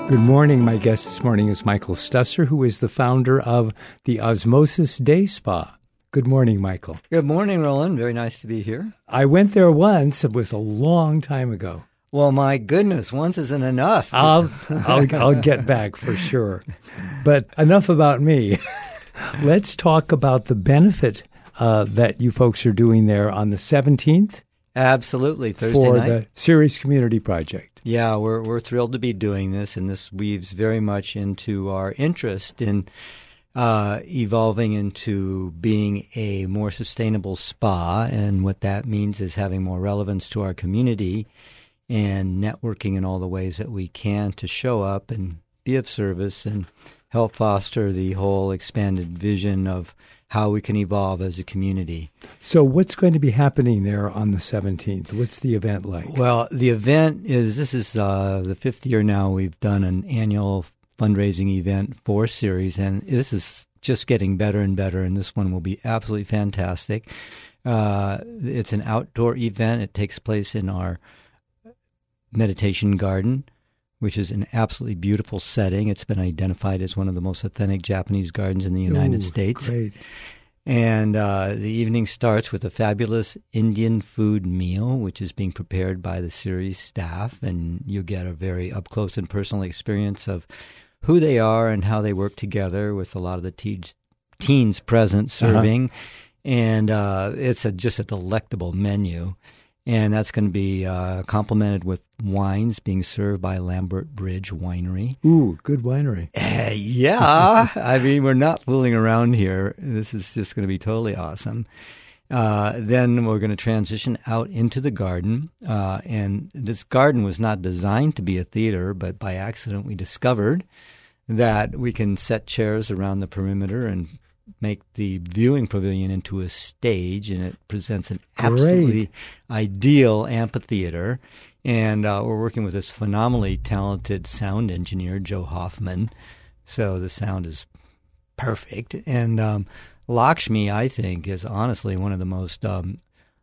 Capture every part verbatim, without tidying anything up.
Good morning. My guest this morning is Michael Stusser, who is the founder of the Osmosis Day Spa. Good morning, Michael. Good morning, Roland. Very nice to be here. I went there once. It was a long time ago. Well, my goodness, once isn't enough. I'll, I'll, I'll get back for sure. But enough about me. Let's talk about the benefit uh, that you folks are doing there on the seventeenth. Absolutely, Thursday for night. the Ceres Community Project. Yeah, we're we're thrilled to be doing this, and this weaves very much into our interest in uh, evolving into being a more sustainable spa, and what that means is having more relevance to our community and networking in all the ways that we can to show up and be of service and help foster the whole expanded vision of how we can evolve as a community. So what's going to be happening there on the seventeenth? What's the event like? Well, the event is, this is uh, the fifth year now we've done an annual fundraising event for Ceres, and this is just getting better and better, and this one will be absolutely fantastic. Uh, it's an outdoor event. It takes place in our meditation garden, which is an absolutely beautiful setting. It's been identified as one of the most authentic Japanese gardens in the United Ooh, States. Great. And uh, the evening starts with a fabulous Indian food meal, which is being prepared by the Ceres staff, and you get a very up-close and personal experience of who they are and how they work together with a lot of the te- teens present serving. Uh-huh. And uh, it's a, just a delectable menu. And that's going to be uh, complemented with wines being served by Lambert Bridge Winery. Ooh, good winery. Uh, yeah. I mean, we're not fooling around here. This is just going to be totally awesome. Uh, then we're going to transition out into the garden. Uh, and this garden was not designed to be a theater, but by accident we discovered that we can set chairs around the perimeter and make the viewing pavilion into a stage, and it presents an absolutely Great. ideal amphitheater. And uh, we're working with this phenomenally talented sound engineer, Joe Hoffman. So the sound is perfect. And um, Lakshmi, I think, is honestly one of the most um,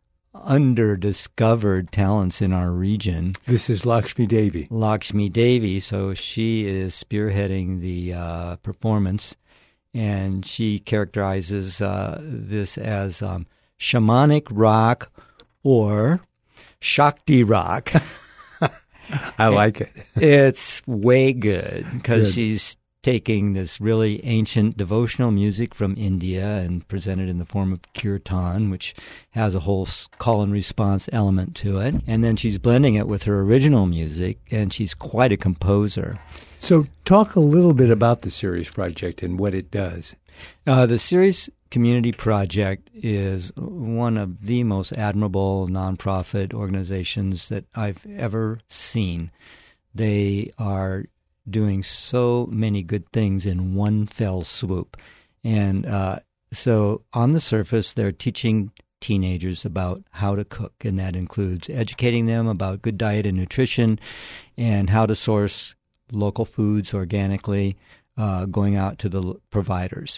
under-discovered talents in our region. This is Lakshmi Devi. Lakshmi Devi. So she is spearheading the uh, performance. And she characterizes uh, this as um, shamanic rock or Shakti rock. I like it. It's way good because Good. she's taking this really ancient devotional music from India and present it in the form of kirtan, which has a whole call and response element to it. And then she's blending it with her original music, and she's quite a composer. So talk a little bit about the Ceres Project and what it does. Uh, the Ceres Community Project is one of the most admirable nonprofit organizations that I've ever seen. They are doing so many good things in one fell swoop. And uh, so on the surface, they're teaching teenagers about how to cook, and that includes educating them about good diet and nutrition and how to source local foods organically, uh, going out to the providers.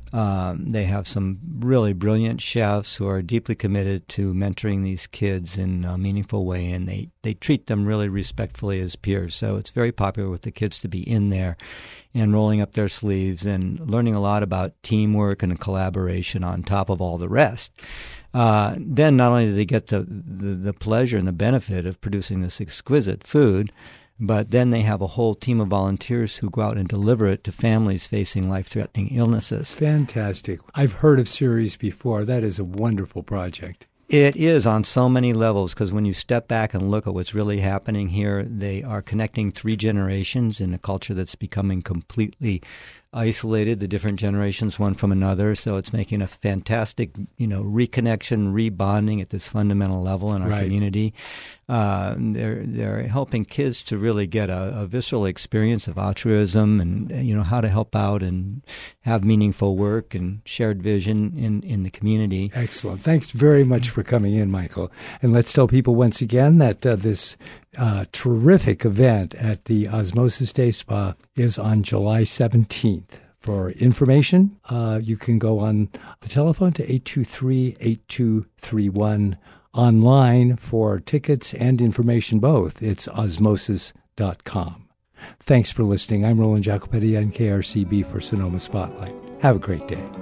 Um, they have some really brilliant chefs who are deeply committed to mentoring these kids in a meaningful way, and they, they treat them really respectfully as peers. So it's very popular with the kids to be in there and rolling up their sleeves and learning a lot about teamwork and collaboration on top of all the rest. Uh, then not only do they get the, the, the pleasure and the benefit of producing this exquisite food, but then they have a whole team of volunteers who go out and deliver it to families facing life-threatening illnesses. Fantastic. I've heard of Ceres before. That is a wonderful project. It is on so many levels, because when you step back and look at what's really happening here, they are connecting three generations in a culture that's becoming completely isolated, the different generations one from another. So it's making a fantastic, you know, reconnection, rebonding at this fundamental level in our Right. community. Uh, they're they're helping kids to really get a, a visceral experience of altruism and, you know, how to help out and have meaningful work and shared vision in, in the community. Excellent. Thanks very much for coming in, Michael. And let's tell people once again that uh, this uh, terrific event at the Osmosis Day Spa is on July seventeenth. For information, uh, you can go on the telephone to eight two three, eight two three one. Online for tickets and information both. It's osmosis dot com. Thanks for listening. I'm Roland Jacopetti, N K R C B for Sonoma Spotlight. Have a great day.